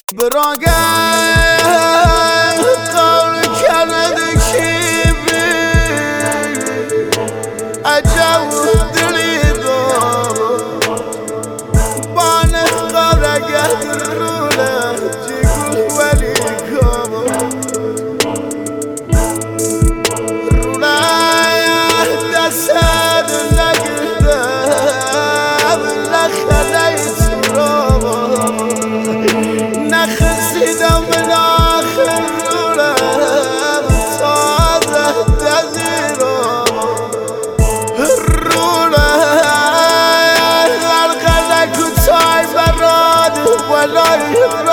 براقه قول كانت شيبي أجاوب دليدو بانه قول قدر روله جيقول وليكم روله دسد لقدام لخليت روبه نخسيده من آخر روله صاده تزيره الروله الغلق وتاي براد ولا